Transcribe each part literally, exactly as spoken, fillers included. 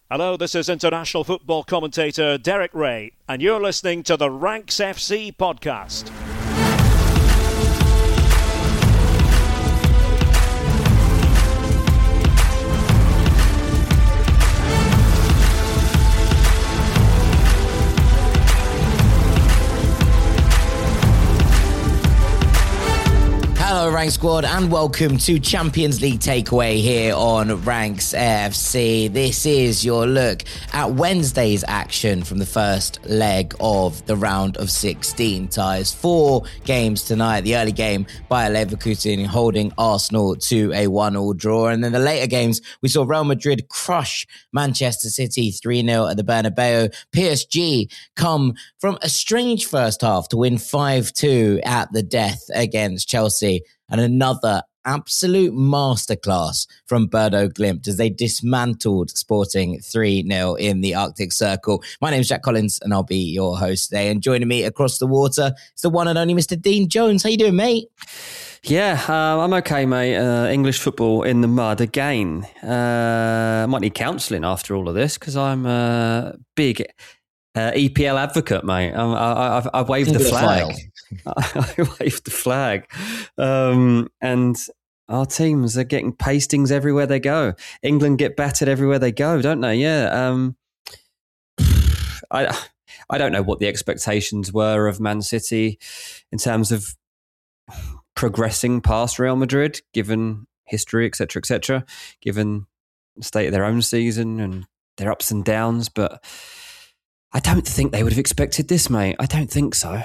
Hello, this is international football commentator Derek Ray, and you're listening to the Ranks F C podcast. Hello Ranks Squad and welcome to Champions League Takeaway here on Ranks F C. This is your look at Wednesday's action from the first leg of the round of sixteen ties. Four games tonight. The early game, Bayer Leverkusen holding Arsenal to a one-all draw. And then the later games, we saw Real Madrid crush Manchester City three nil at the Bernabeu. P S G come from a strange first half to win five two at the death against Chelsea. And another absolute masterclass from Bodo Glimt as they dismantled Sporting three nil in the Arctic Circle. My name is Jack Collins and I'll be your host today. And joining me across the water is the one and only Mister Dean Jones. How you doing, mate? Yeah, uh, I'm okay, mate. Uh, English football in the mud again. Uh, I might need counselling after all of this because I'm a big uh, E P L advocate, mate. I, I, I've, I've waved the flag. I waved the flag. Um, and our teams are getting pastings everywhere they go. England get battered everywhere they go, don't they? Yeah. Um, I I don't know what the expectations were of Man City in terms of progressing past Real Madrid, given history, et cetera, et cetera, given the state of their own season and their ups and downs. But I don't think they would have expected this, mate. I don't think so.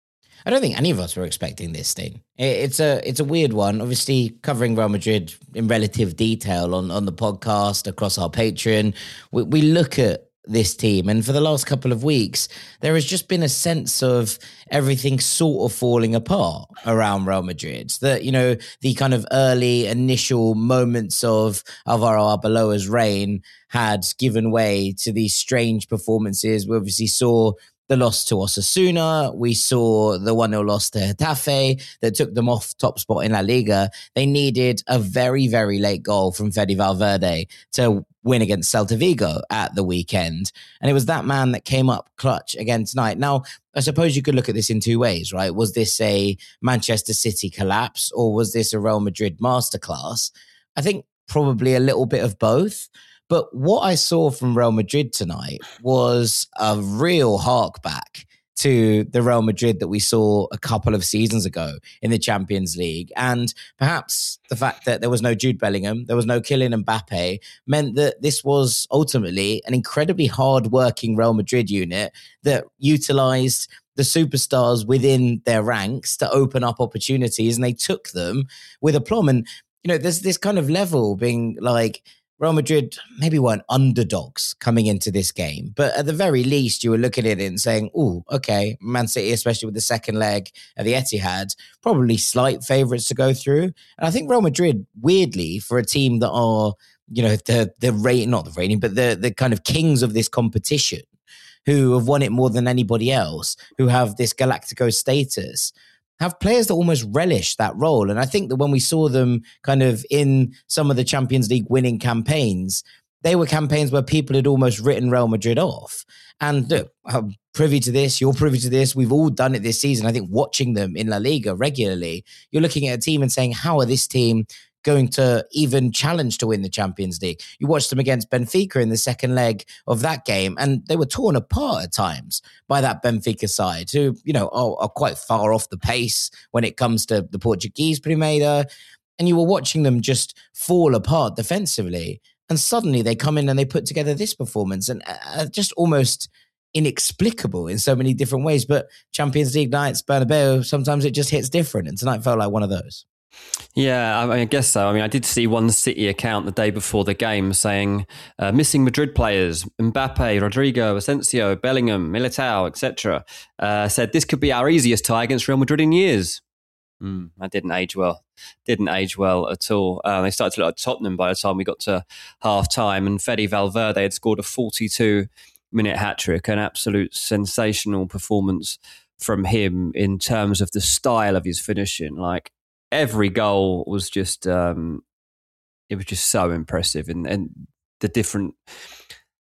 I don't think any of us were expecting this thing. It's a it's a weird one. Obviously, covering Real Madrid in relative detail on, on the podcast, across our Patreon, we, we look at this team. And for the last couple of weeks, there has just been a sense of everything sort of falling apart around Real Madrid. That, you know, the kind of early initial moments of Alvaro Arbeloa's reign had given way to these strange performances. We obviously saw the loss to Osasuna. We saw the one nil loss to Getafe that took them off top spot in La Liga. They needed a very, very late goal from Fede Valverde to win against Celta Vigo at the weekend. And it was that man that came up clutch again tonight. Now, I suppose you could look at this in two ways, right? Was this a Manchester City collapse or was this a Real Madrid masterclass? I think probably a little bit of both. But what I saw from Real Madrid tonight was a real hark back to the Real Madrid that we saw a couple of seasons ago in the Champions League. And perhaps the fact that there was no Jude Bellingham, there was no Kylian Mbappe, meant that this was ultimately an incredibly hard-working Real Madrid unit that utilised the superstars within their ranks to open up opportunities, and they took them with aplomb. And, you know, there's this kind of level being like, Real Madrid maybe weren't underdogs coming into this game, but at the very least, you were looking at it and saying, oh, okay, Man City, especially with the second leg at the Etihad, probably slight favourites to go through. And I think Real Madrid, weirdly, for a team that are, you know, the the rate, not the rating, but the the kind of kings of this competition, who have won it more than anybody else, who have this Galactico status, have players that almost relish that role. And I think that when we saw them kind of in some of the Champions League winning campaigns, they were campaigns where people had almost written Real Madrid off. And look, I'm privy to this, you're privy to this, we've all done it this season. I think watching them in La Liga regularly, you're looking at a team and saying, how are this team going to even challenge to win the Champions League? You watched them against Benfica in the second leg of that game, and they were torn apart at times by that Benfica side, who, you know, are, are quite far off the pace when it comes to the Portuguese Primera. And you were watching them just fall apart defensively. And suddenly they come in and they put together this performance, and uh, just almost inexplicable in so many different ways. But Champions League nights, Bernabeu, sometimes it just hits different. And tonight felt like one of those. Yeah, I, mean, I guess so. I mean, I did see one City account the day before the game saying uh, missing Madrid players, Mbappe, Rodrigo, Asensio, Bellingham, Militao, et cetera. Uh, said this could be our easiest tie against Real Madrid in years. Mm, that didn't age well. Didn't age well at all. Uh, they started to look like Tottenham by the time we got to half time, and Fede Valverde had scored a forty-two minute hat-trick, an absolute sensational performance from him in terms of the style of his finishing. Like, every goal was just, um, it was just so impressive. And, and the different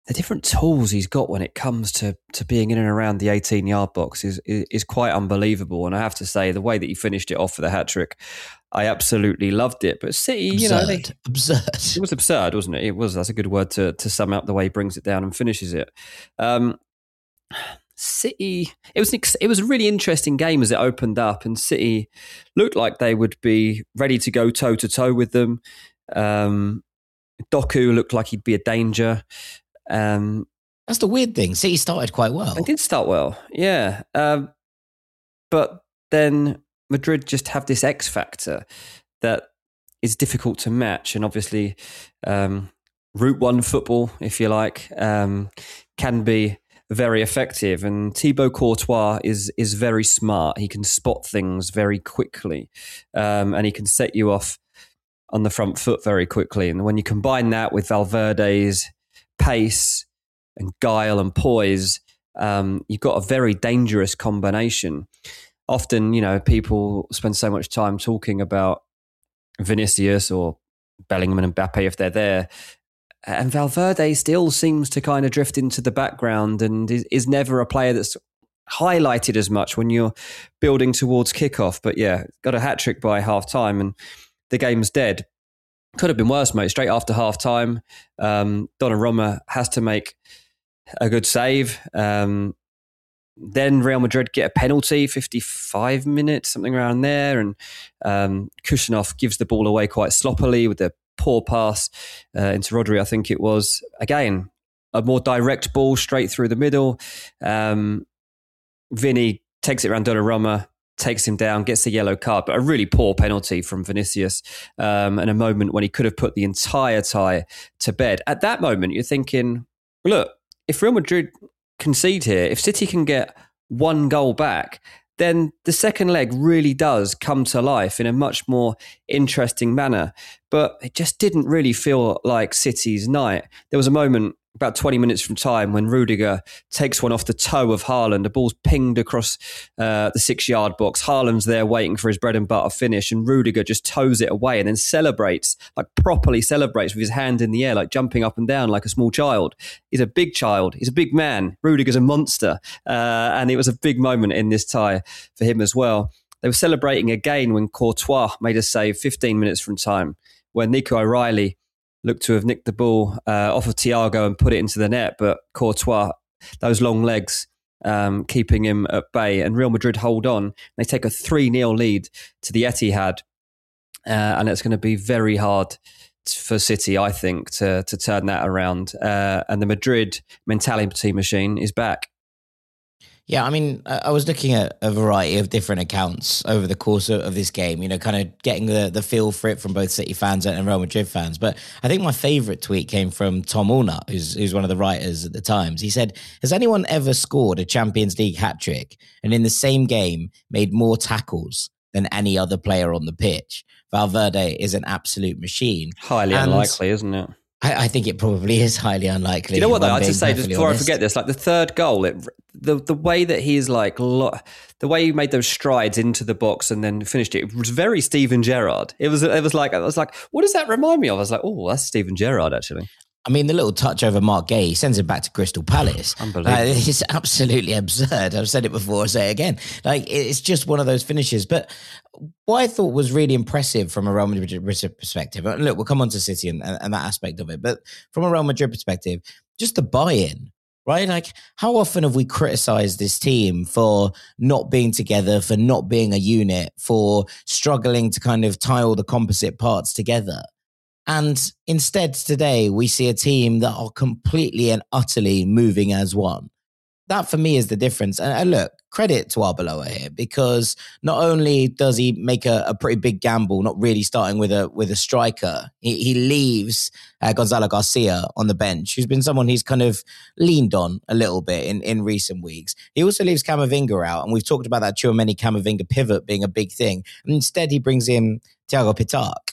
the different tools he's got when it comes to to being in and around the eighteen-yard box is, is is quite unbelievable. And I have to say, the way that he finished it off with a hat-trick, I absolutely loved it. But City, absurd. you know, they, absurd. It was absurd, wasn't it? It was. That's a good word to to sum up the way he brings it down and finishes it. Um, City, it was an, it was a really interesting game as it opened up, and City looked like they would be ready to go toe to toe with them. Um, Doku looked like he'd be a danger. Um, That's the weird thing. City started quite well. They did start well, yeah. Um, but then Madrid just have this X factor that is difficult to match, and obviously, um, Route One football, if you like, um, can be very effective, and Thibaut Courtois is is very smart. He can spot things very quickly, um, and he can set you off on the front foot very quickly. And when you combine that with Valverde's pace and guile and poise, um, you've got a very dangerous combination. Often, you know, people spend so much time talking about Vinicius or Bellingham and Mbappe if they're there. And Valverde still seems to kind of drift into the background and is, is never a player that's highlighted as much when you're building towards kickoff. But yeah, got a hat-trick by half-time and the game's dead. Could have been worse, mate. Straight after half-time, um, Donnarumma has to make a good save. Um, then Real Madrid get a penalty, fifty-five minutes, something around there. And um, Kushnerov gives the ball away quite sloppily with the poor pass uh, into Rodri, I think it was. Again, a more direct ball straight through the middle. Um, Vinny takes it around Donnarumma, takes him down, gets a yellow card, but a really poor penalty from Vinicius, um, and a moment when he could have put the entire tie to bed. At that moment, you're thinking, look, if Real Madrid concede here, if City can get one goal back, then the second leg really does come to life in a much more interesting manner. But it just didn't really feel like City's night. There was a moment about twenty minutes from time when Rudiger takes one off the toe of Haaland. The ball's pinged across uh, the six-yard box. Haaland's there waiting for his bread and butter finish, and Rudiger just toes it away and then celebrates, like properly celebrates with his hand in the air, like jumping up and down like a small child. He's a big child. He's a big man. Rudiger's a monster. Uh, and it was a big moment in this tie for him as well. They were celebrating again when Courtois made a save fifteen minutes from time, when Nico O'Reilly looked to have nicked the ball uh, off of Thiago and put it into the net, but Courtois, those long legs, um, keeping him at bay, and Real Madrid hold on. They take a three nil lead to the Etihad, uh, and it's going to be very hard for City, I think, to to turn that around. Uh, and the Madrid mentality machine is back. Yeah, I mean, I was looking at a variety of different accounts over the course of, of this game, you know, kind of getting the, the feel for it from both City fans and Real Madrid fans. But I think my favourite tweet came from Tom Allnut, who's, who's one of the writers at the Times. He said, has anyone ever scored a Champions League hat-trick and in the same game made more tackles than any other player on the pitch? Valverde is an absolute machine. Highly and unlikely, isn't it? I, I think it probably is highly unlikely. You know what, though? I have to say, just before honest. I forget this, like the third goal, it, the the way that he's like, lo- the way he made those strides into the box and then finished it, it was very Steven Gerrard. It was, it was like, I was like, what does that remind me of? I was like, oh, that's Steven Gerrard, actually. I mean, the little touch over Mark Gay, he sends him back to Crystal Palace. Unbelievable. Uh, it's absolutely absurd. I've said it before, I'll say it again. Like, it's just one of those finishes. But what I thought was really impressive from a Real Madrid perspective, and look, we'll come on to City and, and that aspect of it, but from a Real Madrid perspective, just the buy-in, right? Like, how often have we criticized this team for not being together, for not being a unit, for struggling to kind of tie all the composite parts together? And instead today, we see a team that are completely and utterly moving as one. That for me is the difference. And, and look, credit to Arbeloa here, because not only does he make a, a pretty big gamble, not really starting with a with a striker, he, he leaves uh, Gonzalo Garcia on the bench, who's been someone he's kind of leaned on a little bit in, in recent weeks. He also leaves Camavinga out, and we've talked about that Tchouaméni Camavinga pivot being a big thing. And instead, he brings in Thiago Pitak.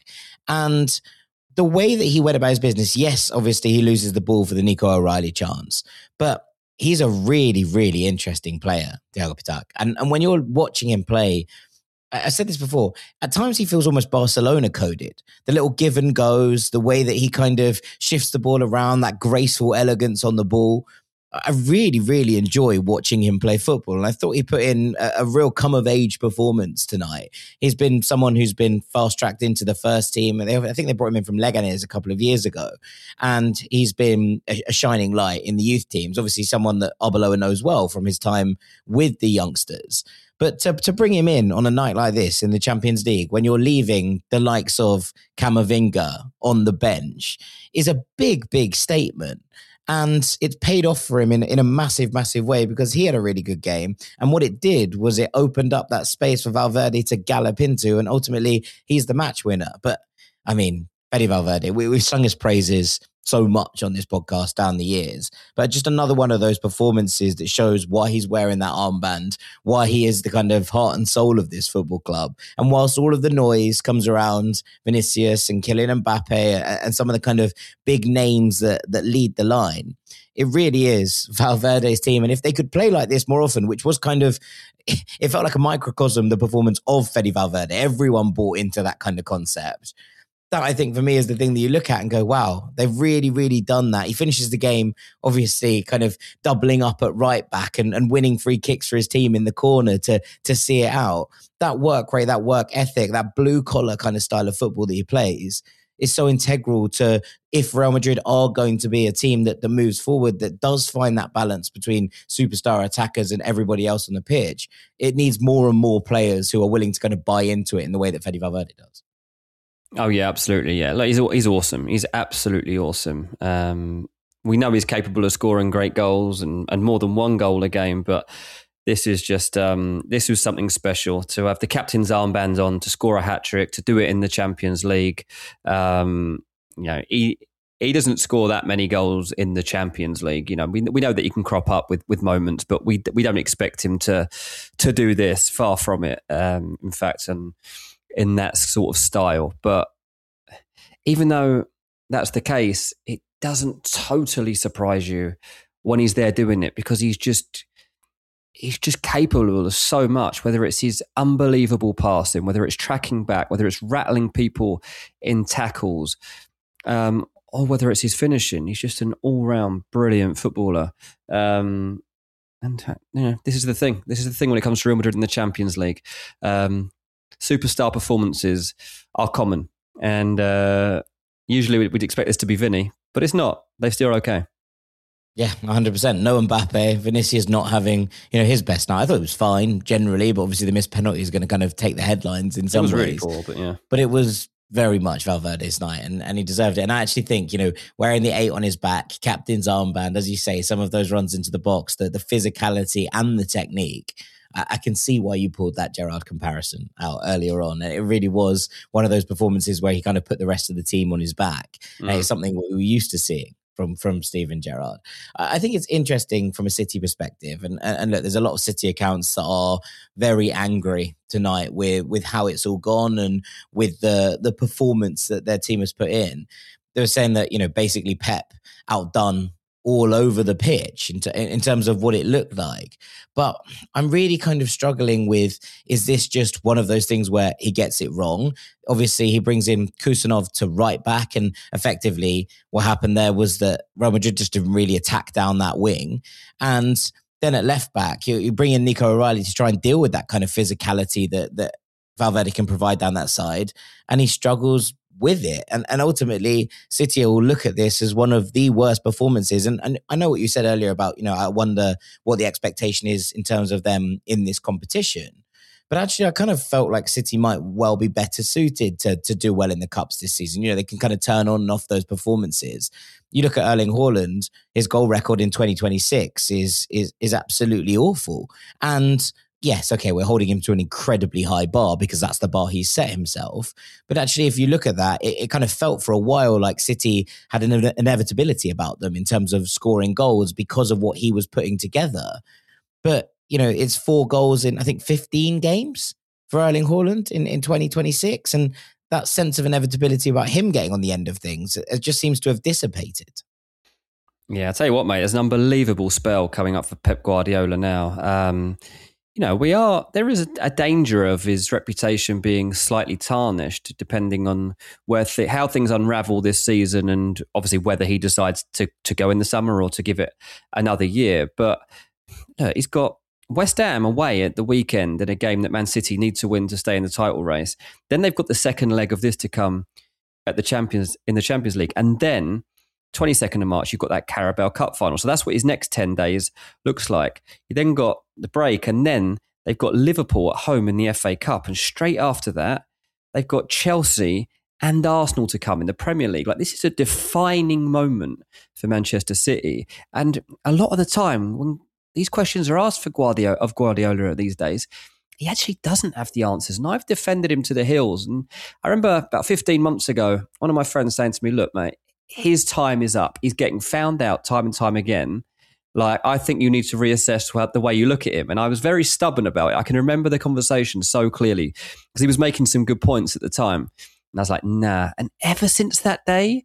And the way that he went about his business, yes, obviously he loses the ball for the Nico O'Reilly chance, but he's a really, really interesting player, Thiago Pitak. And, and when you're watching him play, I said this before, at times he feels almost Barcelona coded. The little give and goes, the way that he kind of shifts the ball around, that graceful elegance on the ball. I really, really enjoy watching him play football. And I thought he put in a, a real come-of-age performance tonight. He's been someone who's been fast-tracked into the first team. And they, I think they brought him in from Leganes a couple of years ago. And he's been a, a shining light in the youth teams. Obviously, someone that Arbeloa knows well from his time with the youngsters. But to, to bring him in on a night like this in the Champions League, when you're leaving the likes of Camavinga on the bench, is a big, big statement. And it's paid off for him in, in a massive, massive way because he had a really good game. And what it did was it opened up that space for Valverde to gallop into. And ultimately, he's the match winner. But, I mean, Fede Valverde, we, we've sung his praises so much on this podcast down the years. But just another one of those performances that shows why he's wearing that armband, why he is the kind of heart and soul of this football club. And whilst all of the noise comes around Vinicius and Kylian Mbappe and some of the kind of big names that, that lead the line, it really is Valverde's team. And if they could play like this more often, which was kind of, it felt like a microcosm, the performance of Fede Valverde. Everyone bought into that kind of concept. That, I think, for me is the thing that you look at and go, wow, they've really, really done that. He finishes the game, obviously, kind of doubling up at right back and, and winning free kicks for his team in the corner to, to see it out. That work rate, that work ethic, that blue-collar kind of style of football that he plays is so integral to if Real Madrid are going to be a team that, that moves forward, that does find that balance between superstar attackers and everybody else on the pitch. It needs more and more players who are willing to kind of buy into it in the way that Fede Valverde does. Oh yeah, absolutely. Yeah, like he's he's awesome. He's absolutely awesome. Um, we know he's capable of scoring great goals and, and more than one goal a game, but this is just um, this was something special to have the captain's armband on, to score a hat trick, to do it in the Champions League. Um, you know, he he doesn't score that many goals in the Champions League. You know, we we know that he can crop up with with moments, but we we don't expect him to to do this. Far from it. Um, in fact, and. in that sort of style. But even though that's the case, it doesn't totally surprise you when he's there doing it, because he's just he's just capable of so much, whether it's his unbelievable passing, whether it's tracking back, whether it's rattling people in tackles, um, or whether it's his finishing. He's just an all-round brilliant footballer. Um, and you know, this is the thing. This is the thing when it comes to Real Madrid in the Champions League. Um, Superstar performances are common, and uh, usually we'd expect this to be Vinny, but it's not. They're still okay. Yeah, one hundred percent. No Mbappe. Vinicius not having, you know, his best night. I thought it was fine generally, but obviously the missed penalty is going to kind of take the headlines in some ways. It was ways. really poor, but yeah. But it was very much Valverde's night, and, and he deserved it. And I actually think, you know, wearing the eight on his back, captain's armband, as you say, some of those runs into the box, the, the physicality and the technique, I can see why you pulled that Gerrard comparison out earlier on. It really was one of those performances where he kind of put the rest of the team on his back. Mm. And it's something we were used to seeing from, from Steven Gerrard. I think it's interesting from a City perspective. And, and look, there's a lot of City accounts that are very angry tonight with, with how it's all gone and with the, the performance that their team has put in. They were saying that, you know, basically Pep outdone all over the pitch in, t- in terms of what it looked like. But I'm really kind of struggling with, is this just one of those things where he gets it wrong? Obviously, he brings in Kusanov to right back, and effectively what happened there was that Real Madrid just didn't really attack down that wing. And then at left back, you, you bring in Nico O'Reilly to try and deal with that kind of physicality that, that Valverde can provide down that side. And he struggles with it. And and ultimately, City will look at this as one of the worst performances. And, and I know what you said earlier about, you know, I wonder what the expectation is in terms of them in this competition. But actually, I kind of felt like City might well be better suited to, to do well in the Cups this season. You know, they can kind of turn on and off those performances. You look at Erling Haaland, his goal record in twenty twenty-six is is is absolutely awful. And yes, okay, we're holding him to an incredibly high bar because that's the bar he's set himself. But actually, if you look at that, it, it kind of felt for a while like City had an inevitability about them in terms of scoring goals because of what he was putting together. But, you know, it's four goals in, I think, fifteen games for Erling Haaland in, in twenty twenty-six. And that sense of inevitability about him getting on the end of things, it just seems to have dissipated. Yeah, I'll tell you what, mate, there's an unbelievable spell coming up for Pep Guardiola now. Um you know, we are, there is a, a danger of his reputation being slightly tarnished depending on where th- how things unravel this season, and obviously whether he decides to, to go in the summer or to give it another year. But you know, he's got West Ham away at the weekend in a game that Man City need to win to stay in the title race. Then they've got the second leg of this to come at the Champions in the Champions League. And then twenty-second of March, you've got that Carabao Cup final. So that's what his next ten days looks like. You then got the break, and then they've got Liverpool at home in the F A Cup. And straight after that, they've got Chelsea and Arsenal to come in the Premier League. Like, this is a defining moment for Manchester City. And a lot of the time, when these questions are asked for Guardiola, of Guardiola these days, he actually doesn't have the answers. And I've defended him to the hills. And I remember about fifteen months ago, one of my friends saying to me, look, mate, his time is up. He's getting found out time and time again. Like, I think you need to reassess the way you look at him. And I was very stubborn about it. I can remember the conversation so clearly because he was making some good points at the time. And I was like, nah. And ever since that day,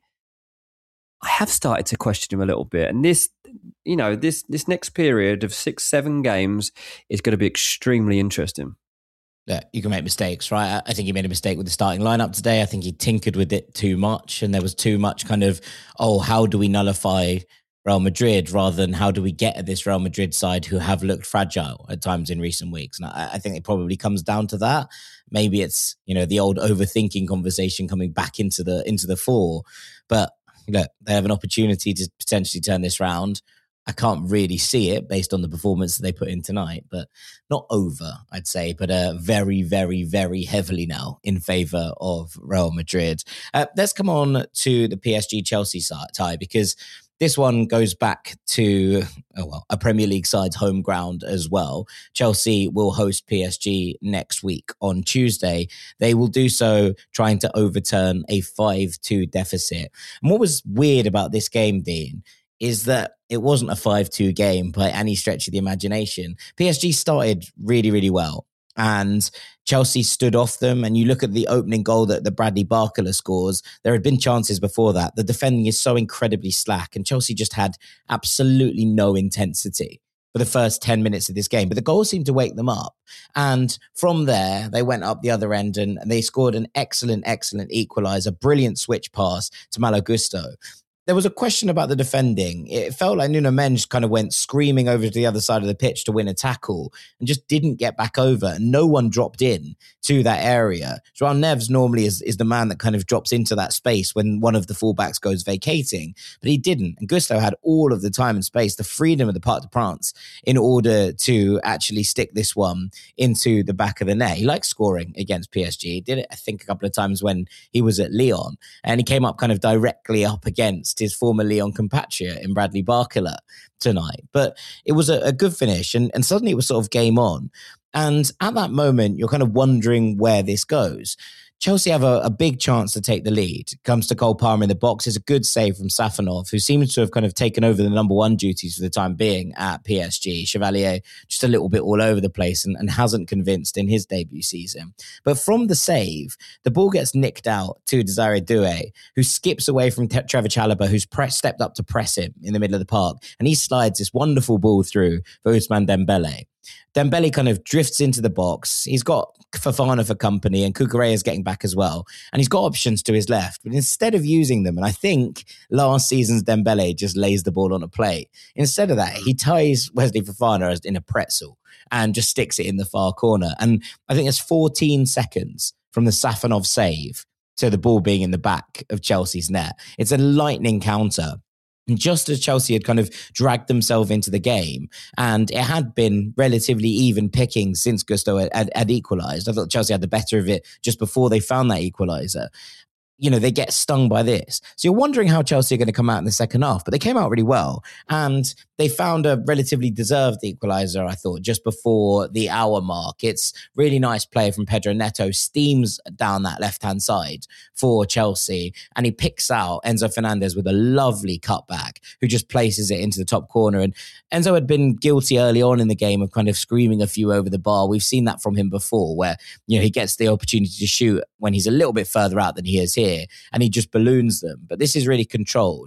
I have started to question him a little bit. And this, you know, this this next period of six, seven games is going to be extremely interesting. Yeah, you can make mistakes, right? I think he made a mistake with the starting lineup today. I think he tinkered with it too much, and there was too much kind of, oh, how do we nullify Real Madrid rather than how do we get at this Real Madrid side who have looked fragile at times in recent weeks. And I, I think it probably comes down to that. Maybe it's, you know, the old overthinking conversation coming back into the into the fore. But look, they have an opportunity to potentially turn this round. I can't really see it based on the performance that they put in tonight, but not over, I'd say, but uh, very, very, very heavily now in favour of Real Madrid. Uh, let's come on to the P S G Chelsea tie, because this one goes back to oh well, a Premier League side's home ground as well. Chelsea will host P S G next week on Tuesday. They will do so trying to overturn a five two deficit. And what was weird about this game, Dean, is that it wasn't a five two game by any stretch of the imagination. P S G started really, really well, and Chelsea stood off them. And you look at the opening goal that the Bradley Barcola scores, there had been chances before that. The defending is so incredibly slack, and Chelsea just had absolutely no intensity for the first ten minutes of this game. But the goal seemed to wake them up. And from there, they went up the other end and they scored an excellent, excellent equaliser, brilliant switch pass to Malo Gusto. There was a question about the defending. It felt like Nuno Mendes kind of went screaming over to the other side of the pitch to win a tackle and just didn't get back over. And no one dropped in to that area. João Neves normally is, is the man that kind of drops into that space when one of the fullbacks goes vacating, but he didn't. And Gusto had all of the time and space, the freedom of the Parc des Princes, in order to actually stick this one into the back of the net. He likes scoring against P S G. He did it, I think, a couple of times when he was at Lyon, and he came up kind of directly up against his former Lyon compatriot in Bradley Barcola tonight. But it was a, a good finish, and, and suddenly it was sort of game on. And at that moment, you're kind of wondering where this goes. Chelsea have a, a big chance to take the lead. It comes to Cole Palmer in the box. It's a good save from Safonov, who seems to have kind of taken over the number one duties for the time being at P S G. Chevalier just a little bit all over the place and, and hasn't convinced in his debut season. But from the save, the ball gets nicked out to Desiree Doué, who skips away from Te- Trevor Chalobah, who's press, stepped up to press him in the middle of the park. And he slides this wonderful ball through for Ousmane Dembele. Dembele kind of drifts into the box. He's got Fofana for company, and Cucurella is getting back as well. And he's got options to his left, but instead of using them, and I think last season's Dembele just lays the ball on a plate. Instead of that, he ties Wesley Fofana in a pretzel and just sticks it in the far corner. And I think it's fourteen seconds from the Safonov save to the ball being in the back of Chelsea's net. It's a lightning counter. And just as Chelsea had kind of dragged themselves into the game, and it had been relatively even picking since Gusto had, had, had equalised. I thought Chelsea had the better of it just before they found that equaliser. You know, they get stung by this. So you're wondering how Chelsea are going to come out in the second half, but they came out really well. And they found a relatively deserved equaliser, I thought, just before the hour mark. It's really nice play from Pedro Neto, steams down that left-hand side for Chelsea, and he picks out Enzo Fernandez with a lovely cutback, who just places it into the top corner. And Enzo had been guilty early on in the game of kind of screaming a few over the bar. We've seen that from him before, where, you know, he gets the opportunity to shoot when he's a little bit further out than he is here, and he just balloons them. But this is really controlled.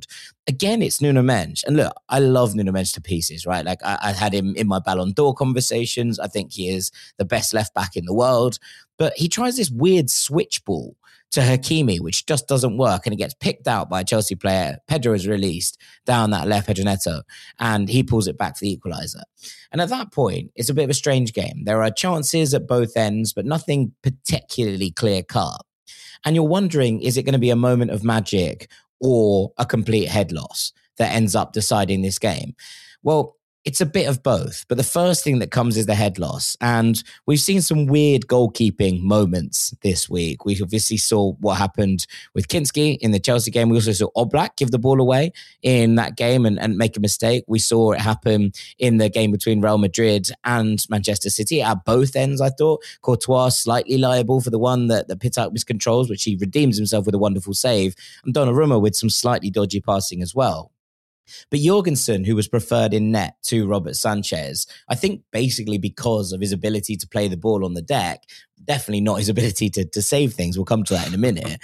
again, it's Nuno Mendes. And look, I love Nuno Mendes to pieces, right? Like I, I had him in my Ballon d'Or conversations. I think he is the best left back in the world. But he tries this weird switch ball to Hakimi, which just doesn't work. And it gets picked out by a Chelsea player. Pedro is released down that left, Pedro Neto, and he pulls it back for the equaliser. And at that point, it's a bit of a strange game. There are chances at both ends, but nothing particularly clear cut. And you're wondering, is it going to be a moment of magic or a complete head loss that ends up deciding this game? Well, it's a bit of both, but the first thing that comes is the head loss. And we've seen some weird goalkeeping moments this week. We obviously saw what happened with Kinski in the Chelsea game. We also saw Oblak give the ball away in that game and, and make a mistake. We saw it happen in the game between Real Madrid and Manchester City at both ends, I thought. Courtois slightly liable for the one that, that Pitak miscontrols, which he redeems himself with a wonderful save. And Donnarumma with some slightly dodgy passing as well. But Jorgensen, who was preferred in net to Robert Sanchez, I think basically because of his ability to play the ball on the deck, definitely not his ability to, to save things. We'll come to that in a minute.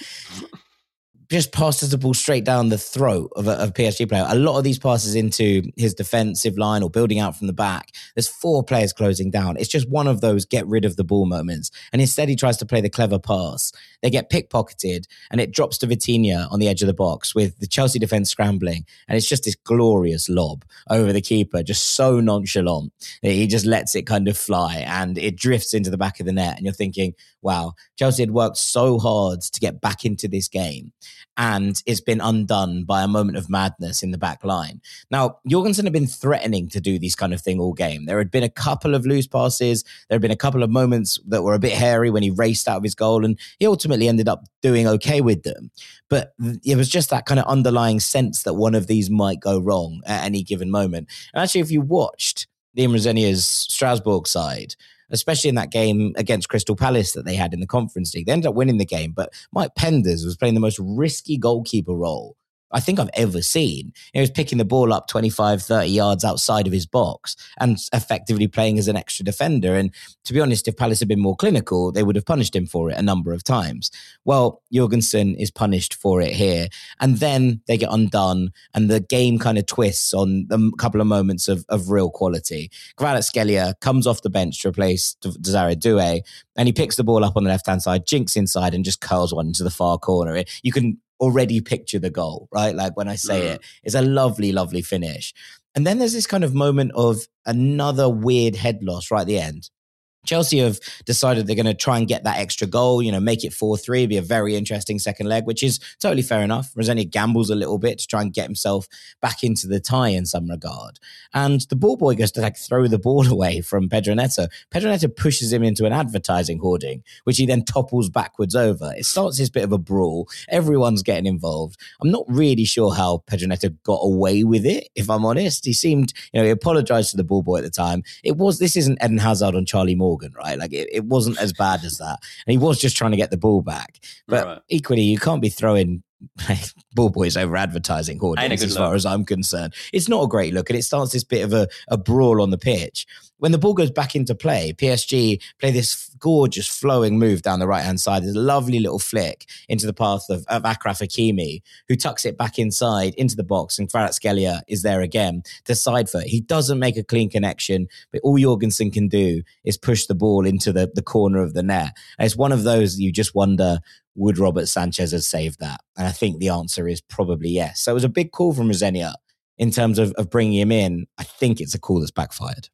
Just passes the ball straight down the throat of a, of a P S G player. A lot of these passes into his defensive line or building out from the back. There's four players closing down. It's just one of those get rid of the ball moments. And instead he tries to play the clever pass. They get pickpocketed and it drops to Vitinha on the edge of the box with the Chelsea defense scrambling. And it's just this glorious lob over the keeper, just so nonchalant. He just lets it kind of fly and it drifts into the back of the net. And you're thinking, wow, Chelsea had worked so hard to get back into this game. And it's been undone by a moment of madness in the back line. Now, Jorgensen had been threatening to do this kind of thing all game. There had been a couple of loose passes. There had been a couple of moments that were a bit hairy when he raced out of his goal, and he ultimately ended up doing okay with them. But it was just that kind of underlying sense that one of these might go wrong at any given moment. And actually, if you watched Liam Rosenior's Strasbourg side, especially in that game against Crystal Palace that they had in the Conference League. They ended up winning the game, but Mike Penders was playing the most risky goalkeeper role I think I've ever seen. He was picking the ball up twenty-five, thirty yards outside of his box and effectively playing as an extra defender. And to be honest, if Palace had been more clinical, they would have punished him for it a number of times. Well, Jorgensen is punished for it here. And then they get undone and the game kind of twists on a couple of moments of, of real quality. Kvaratskhelia comes off the bench to replace Desire Doué and he picks the ball up on the left-hand side, jinks inside and just curls one into the far corner. You can already picture the goal, right? Like when I say mm. it, it's a lovely, lovely finish. And then there's this kind of moment of another weird head loss right at the end. Chelsea have decided they're going to try and get that extra goal, you know, make it four three, be a very interesting second leg, which is totally fair enough. Rosenior gambles a little bit to try and get himself back into the tie in some regard. And the ball boy goes to like throw the ball away from Pedro Neto. Pedro Neto pushes him into an advertising hoarding, which he then topples backwards over. It starts this bit of a brawl. Everyone's getting involved. I'm not really sure how Pedro Neto got away with it, if I'm honest. He seemed, you know, he apologized to the ball boy at the time. It was, this isn't Eden Hazard on Charlie Morgan. Right, like it, it wasn't as bad as that, and he was just trying to get the ball back. But right. equally, you can't be throwing ball boys over advertising hoardings as far look. as I'm concerned. It's not a great look, and it starts this bit of a, a brawl on the pitch. When the ball goes back into play, P S G play this gorgeous flowing move down the right-hand side. There's a lovely little flick into the path of, of Achraf Hakimi, who tucks it back inside into the box, and Kvaratskhelia is there again to side foot. He doesn't make a clean connection, but all Jorgensen can do is push the ball into the, the corner of the net. And it's one of those you just wonder, would Robert Sanchez have saved that? And I think the answer is probably yes. So it was a big call from Rosenior in terms of, of bringing him in. I think it's a call that's backfired.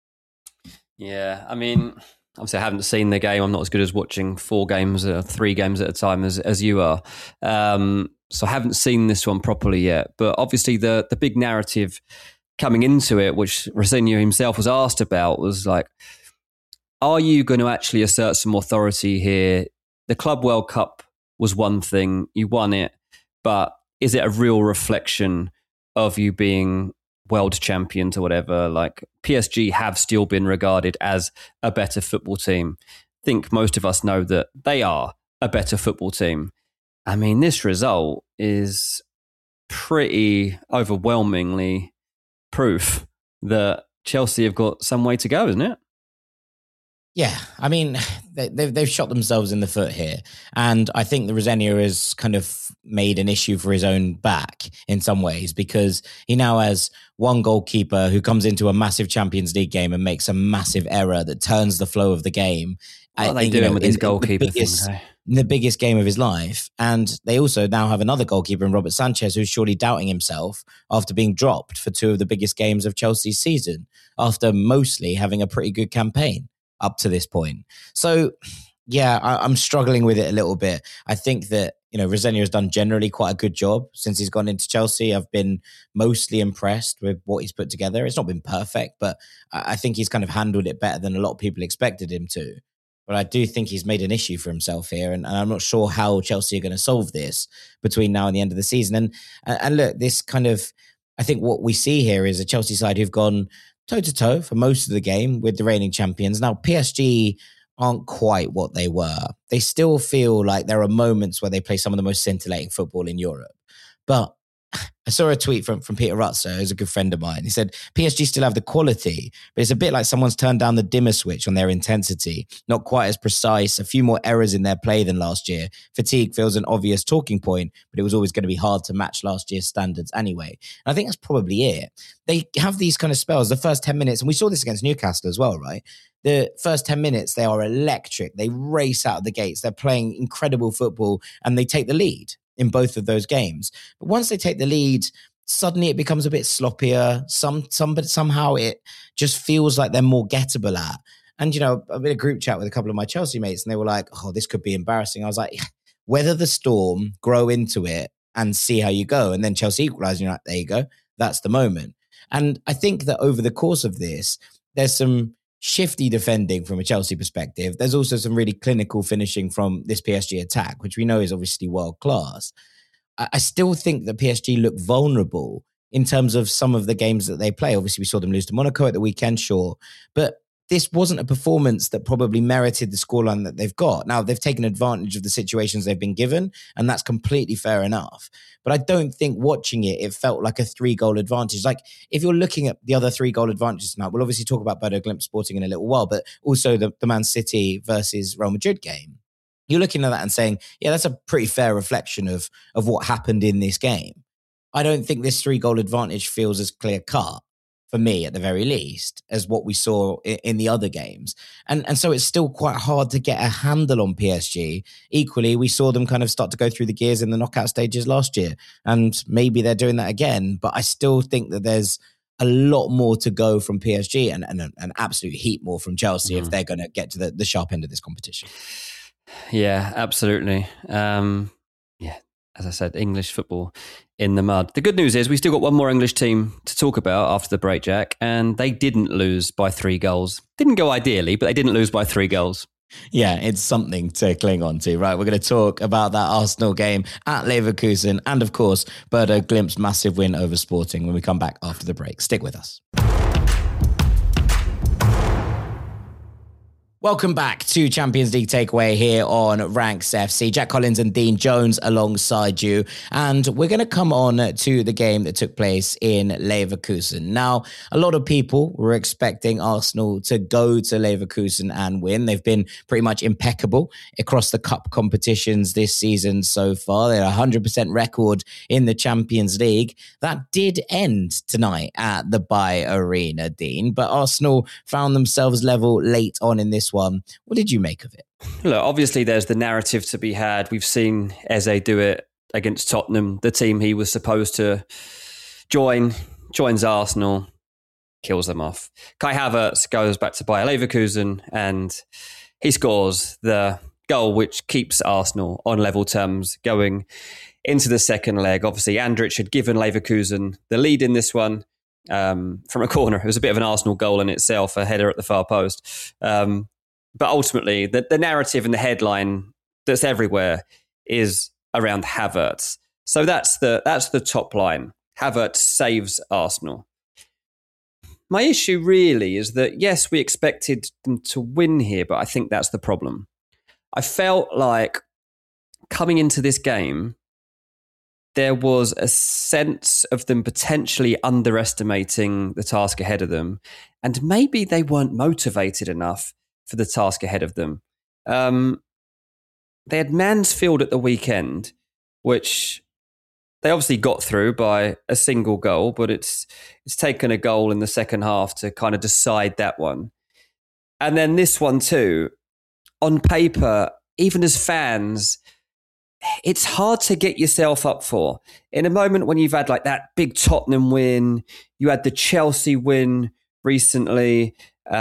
Yeah, I mean, obviously I haven't seen the game. I'm not as good as watching four games, uh, three games at a time as as you are. Um, so I haven't seen this one properly yet. But obviously the the big narrative coming into it, which Rosenior himself was asked about, was like, are you going to actually assert some authority here? The Club World Cup was one thing, you won it, but is it a real reflection of you being world champions or whatever? Like P S G have still been regarded as a better football team. I think most of us know that they are a better football team. I mean, this result is pretty overwhelmingly proof that Chelsea have got some way to go, isn't it? Yeah, I mean, they, they've they've shot themselves in the foot here, and I think the Rosenior has kind of made an issue for his own back in some ways, because he now has one goalkeeper who comes into a massive Champions League game and makes a massive error that turns the flow of the game. What are they doing know, with his goalkeeper the biggest, thing? In the biggest game of his life, and they also now have another goalkeeper in Robert Sanchez, who's surely doubting himself after being dropped for two of the biggest games of Chelsea's season, after mostly having a pretty good campaign up to this point. So, yeah, I, I'm struggling with it a little bit. I think that, you know, Rosenior has done generally quite a good job since he's gone into Chelsea. I've been mostly impressed with what he's put together. It's not been perfect, but I, I think he's kind of handled it better than a lot of people expected him to. But I do think he's made an issue for himself here, and, and I'm not sure how Chelsea are going to solve this between now and the end of the season. And, and look, this kind of, I think what we see here is a Chelsea side who've gone toe-to-toe for most of the game with the reigning champions. Now, P S G aren't quite what they were. They still feel like there are moments where they play some of the most scintillating football in Europe. But I saw a tweet from, from Peter Rutzer, who's a good friend of mine. He said, P S G still have the quality, but it's a bit like someone's turned down the dimmer switch on their intensity. Not quite as precise, a few more errors in their play than last year. Fatigue feels an obvious talking point, but it was always going to be hard to match last year's standards anyway. And I think that's probably it. They have these kind of spells, the first ten minutes, and we saw this against Newcastle as well, right? The first ten minutes, they are electric. They race out of the gates. They're playing incredible football, and they take the lead in both of those games. But once they take the lead, suddenly it becomes a bit sloppier. Some, some, but somehow it just feels like they're more gettable at. And, you know, I'm in a group chat with a couple of my Chelsea mates, and they were like, oh, this could be embarrassing. I was like, weather the storm, grow into it, and see how you go. And then Chelsea equalised, and you're like, there you go. That's the moment. And I think that over the course of this, there's some shifty defending from a Chelsea perspective. There's also some really clinical finishing from this P S G attack, which we know is obviously world class. I still think that P S G look vulnerable in terms of some of the games that they play. Obviously, we saw them lose to Monaco at the weekend, sure. But this wasn't a performance that probably merited the scoreline that they've got. Now, they've taken advantage of the situations they've been given, and that's completely fair enough. But I don't think watching it, it felt like a three-goal advantage. Like, if you're looking at the other three-goal advantages tonight, we'll obviously talk about Bodo Glimt Sporting in a little while, but also the, the Man City versus Real Madrid game. You're looking at that and saying, yeah, that's a pretty fair reflection of, of what happened in this game. I don't think this three-goal advantage feels as clear-cut, for me at the very least, as what we saw in, in the other games. And, and so it's still quite hard to get a handle on P S G. Equally, we saw them kind of start to go through the gears in the knockout stages last year. And maybe they're doing that again. But I still think that there's a lot more to go from P S G and, and an absolute heap more from Chelsea mm. if they're going to get to the, the sharp end of this competition. Yeah, absolutely. Um, yeah, as I said, English football in the mud. The good news is we still got one more English team to talk about after the break, Jack, and they didn't lose by three goals. Didn't go ideally, but they didn't lose by three goals. Yeah, it's something to cling on to, right? We're going to talk about that Arsenal game at Leverkusen and, of course, Bodo Glimt's massive win over Sporting when we come back after the break. Stick with us. Welcome back to Champions League Takeaway here on Ranks F C. Jack Collins and Dean Jones alongside you. And we're going to come on to the game that took place in Leverkusen. Now, a lot of people were expecting Arsenal to go to Leverkusen and win. They've been pretty much impeccable across the cup competitions this season so far. They're a one hundred percent record in the Champions League. That did end tonight at the Bay Arena, Dean. But Arsenal found themselves level late on in this one. What did you make of it? Look, obviously there's the narrative to be had. We've seen Eze do it against Tottenham, the team he was supposed to join, joins Arsenal, kills them off. Kai Havertz goes back to Bayer Leverkusen and he scores the goal which keeps Arsenal on level terms going into the second leg. Obviously, Andrich had given Leverkusen the lead in this one um, from a corner. It was a bit of an Arsenal goal in itself, a header at the far post. Um, But ultimately, the, the narrative and the headline that's everywhere is around Havertz. So that's the that's the top line. Havertz saves Arsenal. My issue really is that, yes, we expected them to win here, but I think that's the problem. I felt like coming into this game, there was a sense of them potentially underestimating the task ahead of them, and maybe they weren't motivated enough for the task ahead of them. Um, they had Mansfield at the weekend, which they obviously got through by a single goal, but it's it's taken a goal in the second half to kind of decide that one. And then this one too, on paper, even as fans, it's hard to get yourself up for. In a moment when you've had like that big Tottenham win, you had the Chelsea win recently,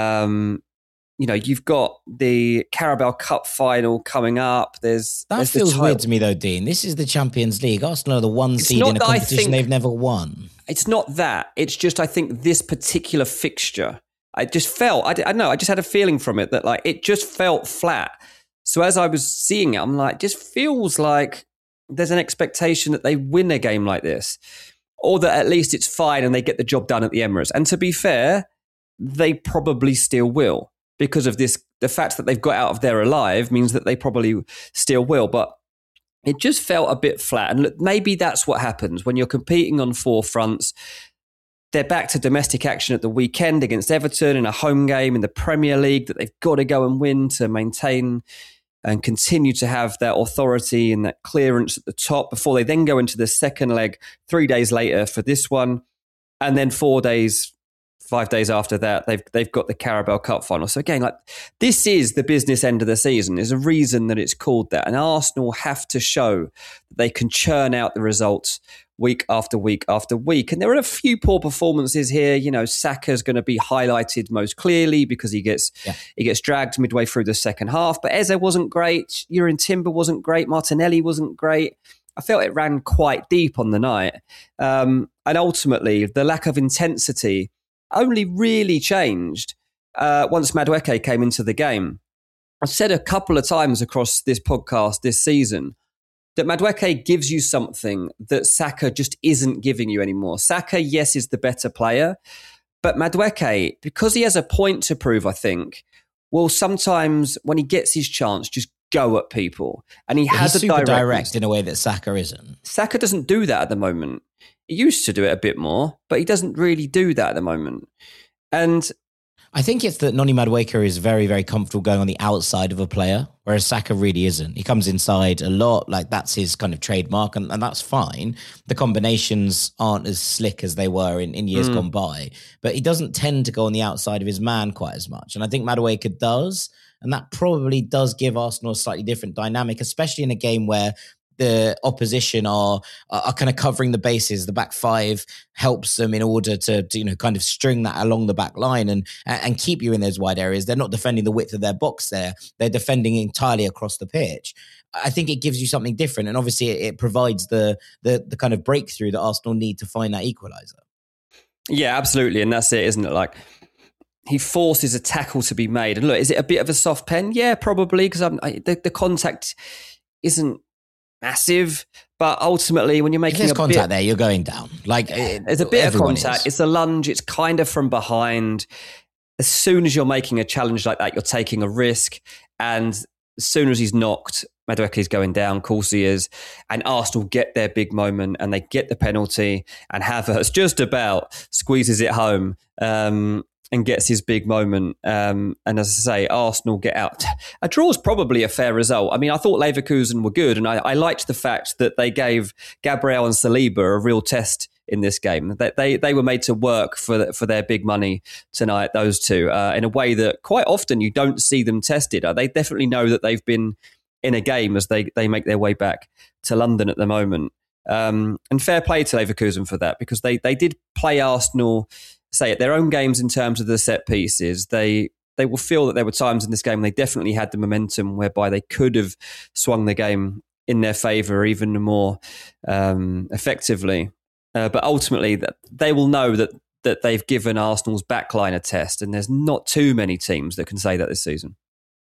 um, you know, you've got the Carabao Cup final coming up. There's That there's feels the weird to me though, Dean. This is the Champions League. Arsenal are the one It's seed not in a that I competition think- they've never won. It's not that. It's just I think this particular fixture, I just felt, I, I don't know, I just had a feeling from it that like it just felt flat. So as I was seeing it, I'm like, it just feels like there's an expectation that they win a game like this, or that at least it's fine and they get the job done at the Emirates. And to be fair, they probably still will, because of this. The fact that they've got out of there alive means that they probably still will. But it just felt a bit flat. And look, maybe that's what happens when you're competing on four fronts. They're back to domestic action at the weekend against Everton in a home game in the Premier League that they've got to go and win to maintain and continue to have that authority and that clearance at the top before they then go into the second leg three days later for this one. And then four days, five days after that, they've they've got the Carabao Cup final. So again, like this is the business end of the season. There's a reason that it's called that. And Arsenal have to show that they can churn out the results week after week after week. And there are a few poor performances here. You know, Saka's going to be highlighted most clearly because he gets yeah. he gets dragged midway through the second half. But Eze wasn't great. Jurrien Timber wasn't great. Martinelli wasn't great. I felt it ran quite deep on the night. Um, and ultimately, the lack of intensity only really changed uh, once Madueke came into the game. I've said a couple of times across this podcast this season that Madueke gives you something that Saka just isn't giving you anymore. Saka, yes, is the better player, but Madueke, because he has a point to prove, I think, will sometimes, when he gets his chance, just go at people. And he But has he's a super direct, direct in a way that Saka isn't. Saka doesn't do that at the moment. He used to do it a bit more, but he doesn't really do that at the moment. And I think it's that Noni Madueke is very, very comfortable going on the outside of a player, whereas Saka really isn't. He comes inside a lot, like that's his kind of trademark, and, and that's fine. The combinations aren't as slick as they were in, in years mm. gone by, but he doesn't tend to go on the outside of his man quite as much. And I think Madueke does, and that probably does give Arsenal a slightly different dynamic, especially in a game where the opposition are are kind of covering the bases. The back five helps them in order to, to you know kind of string that along the back line and and keep you in those wide areas. They're not defending the width of their box there. They're defending entirely across the pitch. I think it gives you something different, and obviously it, it provides the, the the kind of breakthrough that Arsenal need to find that equaliser. Yeah, absolutely, and that's it, isn't it? Like, he forces a tackle to be made, and look, is it a bit of a soft pen? Yeah, probably, because the, the contact isn't massive, but ultimately when you're making if there's a contact bit, there, you're going down. Like it, there's a bit of contact. Is. It's a lunge. It's kind of from behind. As soon as you're making a challenge like that, you're taking a risk. And as soon as he's knocked, Madueke's going down. Of course he is. And Arsenal get their big moment and they get the penalty. And Havertz just about squeezes it home. Um, and gets his big moment. Um, and as I say, Arsenal get out. A draw is probably a fair result. I mean, I thought Leverkusen were good, and I, I liked the fact that they gave Gabriel and Saliba a real test in this game. They they, they were made to work for for their big money tonight, those two, uh, in a way that quite often you don't see them tested. Uh, they definitely know that they've been in a game as they, they make their way back to London at the moment. Um, and fair play to Leverkusen for that, because they, they did play Arsenal, say, at their own games in terms of the set pieces. They they will feel that there were times in this game they definitely had the momentum whereby they could have swung the game in their favour even more um, effectively. Uh, but ultimately, that they will know that that they've given Arsenal's backline a test, and there's not too many teams that can say that this season.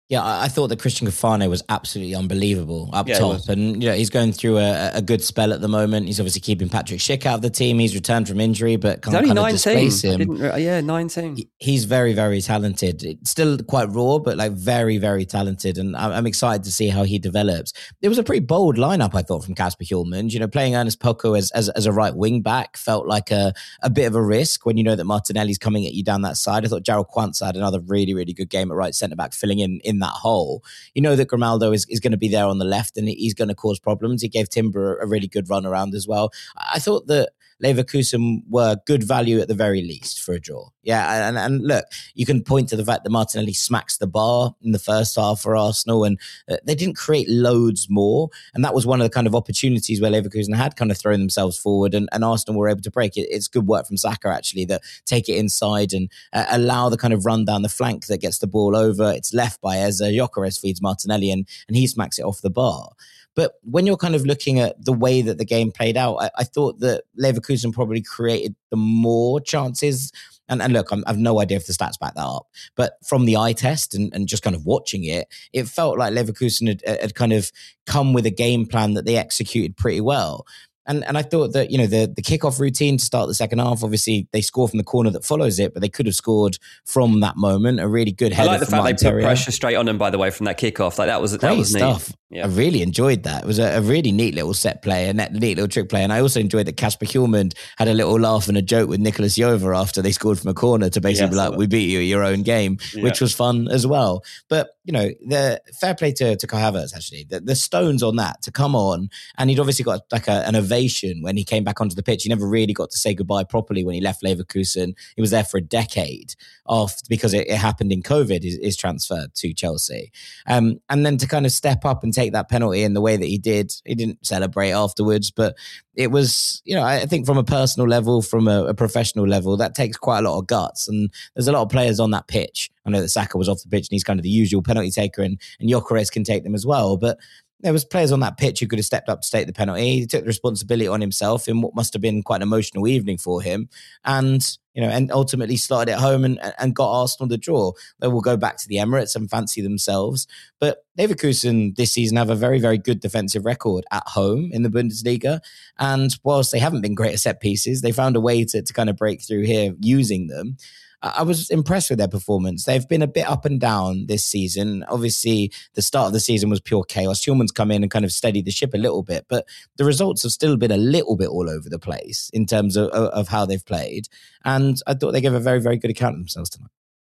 Yeah, I, I thought that Christian Cafano was absolutely unbelievable up Yeah, top. And you know, he's going through a, a good spell at the moment. He's obviously keeping Patrick Schick out of the team. He's returned from injury, but can't He's only kind of displace nineteen. I him. didn't re- yeah, nineteen. He- He's very, very talented. It's still quite raw, but like very, very talented. And I'm, I'm excited to see how he develops. It was a pretty bold lineup, I thought, from Kasper Hjulmand. You know, playing Ernest Poco as, as as a right wing back felt like a, a bit of a risk when you know that Martinelli's coming at you down that side. I thought Jarrell Quansah had another really, really good game at right centre back, filling in in that hole. You know that Grimaldo is, is going to be there on the left and he's going to cause problems. He gave Timber a really good run around as well. I thought that Leverkusen were good value at the very least for a draw. Yeah, and, and look, you can point to the fact that Martinelli smacks the bar in the first half for Arsenal, and uh, they didn't create loads more. And that was one of the kind of opportunities where Leverkusen had kind of thrown themselves forward, and, and Arsenal were able to break it. It's good work from Saka, actually, that take it inside and uh, allow the kind of run down the flank that gets the ball over. It's left by Eza. Gyökeres feeds Martinelli, and, and he smacks it off the bar. But when you're kind of looking at the way that the game played out, I, I thought that Leverkusen probably created the more chances. And, and look, I'm, I've no idea if the stats back that up. But from the eye test and, and just kind of watching it, it felt like Leverkusen had, had kind of come with a game plan that they executed pretty well. And and I thought that, you know, the, the kickoff routine to start the second half, obviously they score from the corner that follows it, but they could have scored from that moment. A really good header. I like the from fact Martin they put Terrier. pressure straight on them, by the way, from that kickoff. Like that was, that Great was stuff. neat. Yeah. I really enjoyed that. It was a, a really neat little set play, a neat little trick play. And I also enjoyed that Kasper Hjulmand had a little laugh and a joke with Nicolas Jover after they scored from a corner to basically Yeah, be like, we beat you at your own game, Yeah. which was fun as well. But, you know, the fair play to, to Kai Havertz, actually. The, the stones on that to come on, and he'd obviously got like a, an ovation when he came back onto the pitch. He never really got to say goodbye properly when he left Leverkusen. He was there for a decade after, because it, it happened in COVID, his, his transfer to Chelsea. Um, and then to kind of step up and take that penalty in the way that he did, he didn't celebrate afterwards, but it was, you know, I think from a personal level, from a, a professional level, that takes quite a lot of guts. And there's a lot of players on that pitch. I know that Saka was off the pitch and he's kind of the usual penalty taker, and, and Gyökeres can take them as well. But there was players on that pitch who could have stepped up to take the penalty. He took the responsibility on himself in what must have been quite an emotional evening for him. And, you know, and ultimately started at home and, and got Arsenal the draw. They will go back to the Emirates and fancy themselves. But Leverkusen this season have a very, very good defensive record at home in the Bundesliga. And whilst they haven't been great at set pieces, they found a way to, to kind of break through here using them. I was impressed with their performance. They've been a bit up and down this season. Obviously, the start of the season was pure chaos. Hjulmand's come in and kind of steadied the ship a little bit, but the results have still been a little bit all over the place in terms of, of how they've played. And I thought they gave a very, very good account of themselves tonight.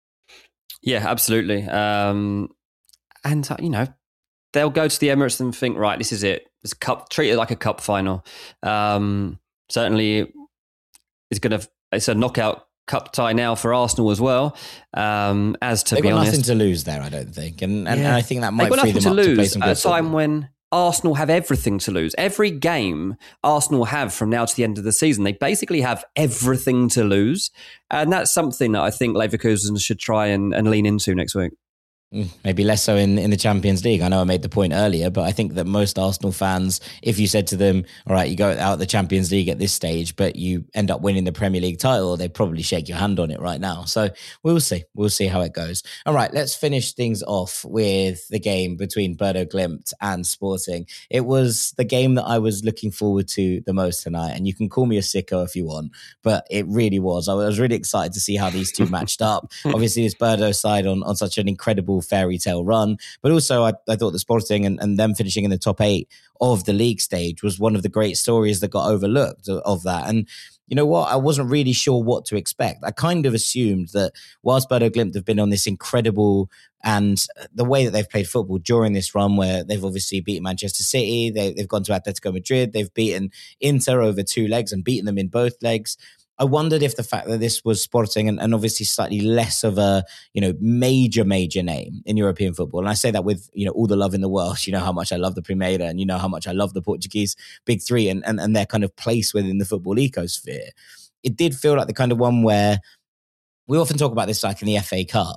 Yeah, absolutely. Um, and, uh, you know, they'll go to the Emirates and think, right, this is it. It's a cup, treat it like a cup final. Um, certainly, it's going to, it's a knockout cup tie now for Arsenal as well. Um, as to They've be got honest, nothing to lose there, I don't think, and and, Yeah. and I think that might they've got free nothing them to up to play lose some at good a time football. when Arsenal have everything to lose. Every game Arsenal have from now to the end of the season, they basically have everything to lose, and that's something that I think Leverkusen should try and, and lean into next week. Maybe less so in, in the Champions League. I know I made the point earlier, but I think that most Arsenal fans, if you said to them, all right, you go out the Champions League at this stage, but you end up winning the Premier League title, they'd probably shake your hand on it right now. So we'll see. We'll see how it goes. All right, let's finish things off with the game between Bodo Glimt and Sporting. It was the game that I was looking forward to the most tonight, and you can call me a sicko if you want, but it really was. I was really excited to see how these two matched up. Obviously, it's Bodo side on, on such an incredible fairy tale run, but also I, I thought the Sporting and, and them finishing in the top eight of the league stage was one of the great stories that got overlooked of, of that. And you know what? I wasn't really sure what to expect. I kind of assumed that whilst Bodo Glimt have been on this incredible, and the way that they've played football during this run, where they've obviously beaten Manchester City, they, they've gone to Atletico Madrid, they've beaten Inter over two legs and beaten them in both legs. I wondered if the fact that this was Sporting and, and obviously slightly less of a, you know, major, major name in European football. And I say that with, you know, all the love in the world. You know how much I love the Primeira, and you know how much I love the Portuguese big three and, and, and their kind of place within the football ecosphere. It did feel like the kind of one where we often talk about this like in the F A Cup,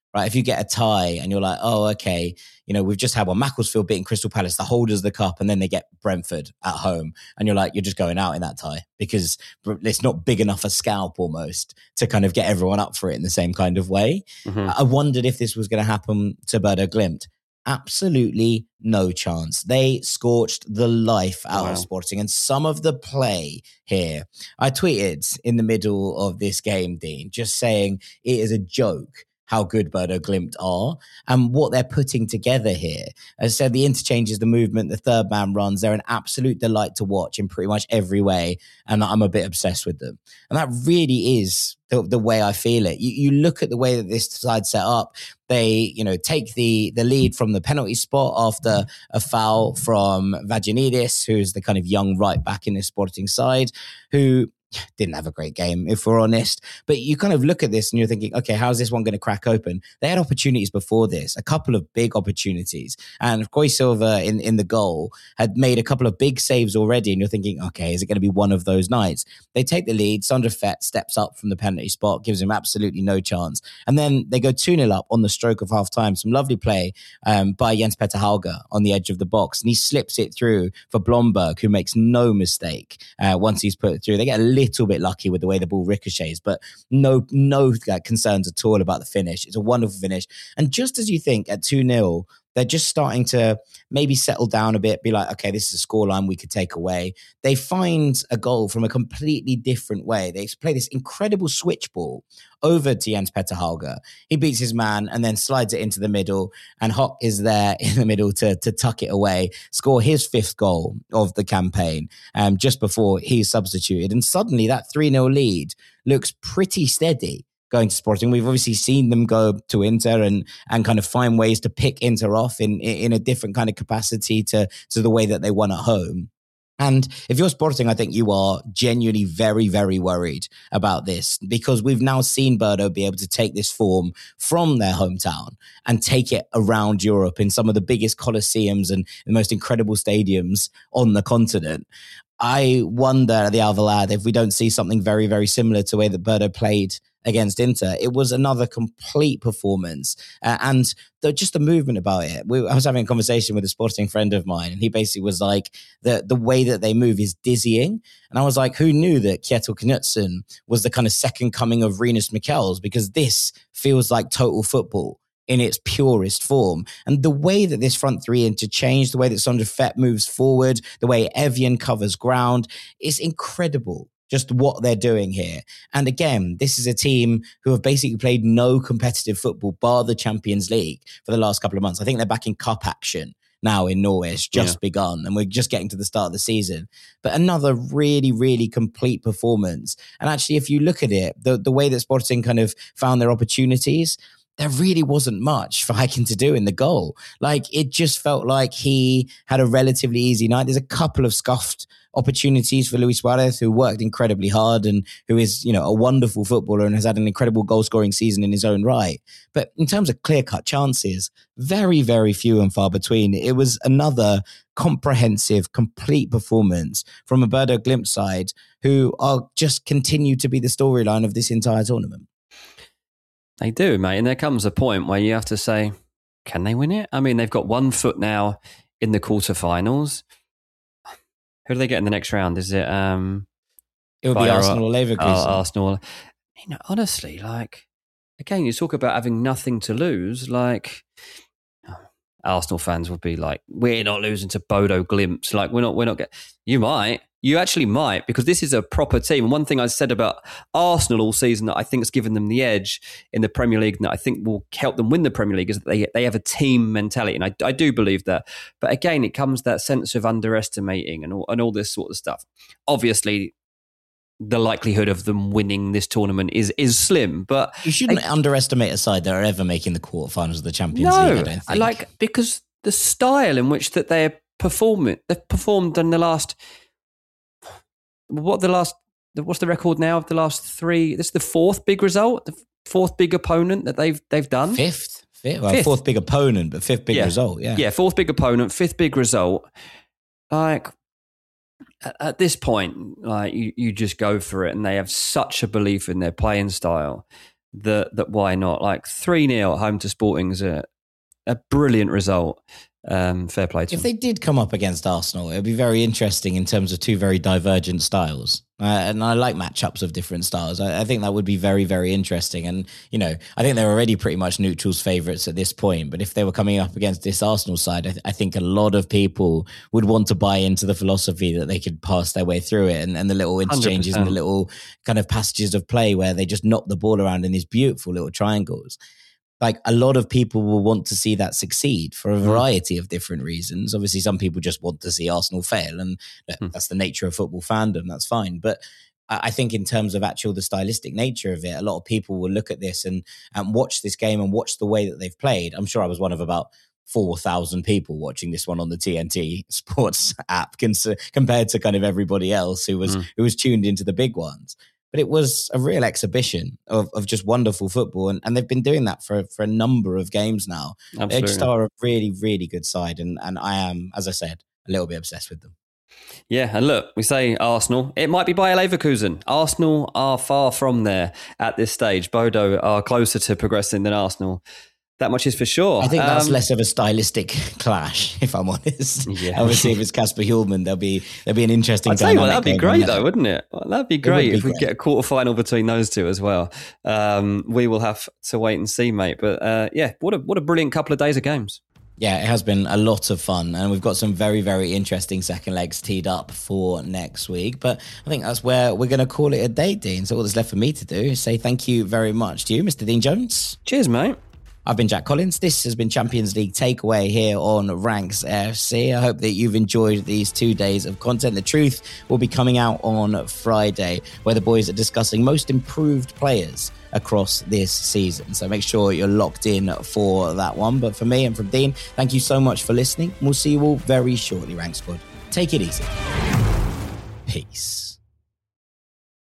right? If you get a tie and you're like, oh, okay, you know, we've just had one, Macclesfield beating Crystal Palace, the holders of the cup, and then they get Brentford at home. And you're like, you're just going out in that tie because it's not big enough a scalp almost to kind of get everyone up for it in the same kind of way. Mm-hmm. I wondered if this was going to happen to Bodo Glimt. Absolutely no chance. They scorched the life out wow. of Sporting, and some of the play here. I tweeted in the middle of this game, Dean, just saying it is a joke how good Bodo Glimt are and what they're putting together here. As I said, the interchanges, the movement, the third man runs, they're an absolute delight to watch in pretty much every way. And I'm a bit obsessed with them. And that really is the, the way I feel it. You, you look at the way that this side's set up. They, you know, take the, the lead from the penalty spot after a foul from Vagianidis, who's the kind of young right back in this Sporting side, who didn't have a great game, if we're honest. But you kind of look at this and you're thinking, okay, how's this one going to crack open? They had opportunities before this, a couple of big opportunities. And Koi Silva in, in the goal had made a couple of big saves already. And you're thinking, okay, is it going to be one of those nights? They take the lead. Sondre Fett steps up from the penalty spot, gives him absolutely no chance. And then they go two nil up on the stroke of half time. Some lovely play um, by Jens Petter Hauge on the edge of the box. And he slips it through for Blomberg, who makes no mistake uh, once he's put it through. They get a little bit lucky with the way the ball ricochets, but no no like, concerns at all about the finish. It's a wonderful finish. And just as you think at two nil, they're just starting to maybe settle down a bit, be like, okay, this is a scoreline we could take away. They find a goal from a completely different way. They play this incredible switch ball over to Jens Petter Hauge. He beats his man and then slides it into the middle, and Hock is there in the middle to, to tuck it away, score his fifth goal of the campaign um, just before he's substituted. And suddenly that three nil lead looks pretty steady going to Sporting. We've obviously seen them go to Inter and and kind of find ways to pick Inter off in in a different kind of capacity to to the way that they won at home. And if you're Sporting, I think you are genuinely very, very worried about this, because we've now seen Bodo be able to take this form from their hometown and take it around Europe in some of the biggest coliseums and the most incredible stadiums on the continent. I wonder at the Alvalade if we don't see something very, very similar to the way that Bodo played against Inter. It was another complete performance. Uh, and the, just the movement about it. We, I was having a conversation with a Sporting friend of mine, and he basically was like, the, the way that they move is dizzying. And I was like, who knew that Kjetil Knutsen was the kind of second coming of Rinus Michels? Because this feels like total football in its purest form. And the way that this front three interchange, the way that Sondre Fett moves forward, the way Evian covers ground, is incredible. Just what they're doing here. And again, this is a team who have basically played no competitive football bar the Champions League for the last couple of months. I think they're back in cup action now in Norway. It's just yeah. begun, and we're just getting to the start of the season. But another really, really complete performance. And actually, if you look at it, the, the way that Sporting kind of found their opportunities, there really wasn't much for Heiking to do in the goal. Like, it just felt like he had a relatively easy night. There's a couple of scuffed opportunities for Luis Suarez, who worked incredibly hard and who is, you know, a wonderful footballer and has had an incredible goal-scoring season in his own right. But in terms of clear-cut chances, very, very few and far between. It was another comprehensive, complete performance from a Bodo Glimt side who are just continue to be the storyline of this entire tournament. They do, mate. And there comes a point where you have to say, can they win it? I mean, they've got one foot now in the quarterfinals. Who do they get in the next round? Is it... Um, it would be Arsenal or Leverkusen. Oh, Arsenal. You know, honestly, like, again, you talk about having nothing to lose. Like, Arsenal fans would be like, we're not losing to Bodo Glimt. Like, we're not, we're not getting... You might. You actually might, because this is a proper team. And one thing I said about Arsenal all season that I think has given them the edge in the Premier League and that I think will help them win the Premier League is that they, they have a team mentality. And I, I do believe that. But again, it comes that sense of underestimating and all, and all this sort of stuff. Obviously, the likelihood of them winning this tournament is is slim. But you shouldn't I, underestimate a side that are ever making the quarterfinals of the Champions no, League, I don't think. Like, because the style in which that they're performing, they've performed in the last... What the last? What's the record now of the last three? This is the fourth big result, the fourth big opponent that they've they've done. Fifth, fifth, well, fifth. fourth big opponent, but fifth big yeah. result. Yeah, yeah, fourth big opponent, fifth big result. Like at, at this point, like you, you just go for it, and they have such a belief in their playing style that that why not? Like three nil at home to Sporting is a, a brilliant result. Um, fair play to If them. they did come up against Arsenal, it would be very interesting in terms of two very divergent styles. Uh, and I like matchups of different styles. I, I think that would be very, very interesting. And, you know, I think they're already pretty much neutrals favourites at this point. But if they were coming up against this Arsenal side, I, th- I think a lot of people would want to buy into the philosophy that they could pass their way through it. And, and the little interchanges and the little kind of passages of play where they just knock the ball around in these beautiful little triangles. Like, a lot of people will want to see that succeed for a variety of different reasons. Obviously, some people just want to see Arsenal fail, and mm. that's the nature of football fandom. That's fine. But I think in terms of actual the stylistic nature of it, a lot of people will look at this and, and watch this game and watch the way that they've played. I'm sure I was one of about four thousand people watching this one on the T N T Sports app cons- compared to kind of everybody else who was mm. who was tuned into the big ones. But it was a real exhibition of, of just wonderful football. And, and they've been doing that for, for a number of games now. Absolutely. Exeter are a really, really good side. And, and I am, as I said, a little bit obsessed with them. Yeah, and look, we say Arsenal. It might be Bayer Leverkusen. Arsenal are far from there at this stage. Bodo are closer to progressing than Arsenal. That much is for sure. I think that's um, less of a stylistic clash, if I'm honest. Yeah. Obviously, if it's Kasper Hjulmand, there'll be there'll be an interesting. I'd tell you what, that'd be great though, wouldn't it? Well, that'd be great be if we get a quarter final between those two as well. Um, we will have to wait and see, mate. But uh, yeah, what a what a brilliant couple of days of games. Yeah, it has been a lot of fun, and we've got some very, very interesting second legs teed up for next week. But I think that's where we're going to call it a day, Dean. So all that's left for me to do is say thank you very much to you, Mister Dean Jones. Cheers, mate. I've been Jack Collins. This has been Champions League Takeaway here on Ranks F C. I hope that you've enjoyed these two days of content. The truth will be coming out on Friday, where the boys are discussing most improved players across this season. So make sure you're locked in for that one. But for me and from Dean, thank you so much for listening. We'll see you all very shortly, Rank Squad. Take it easy. Peace.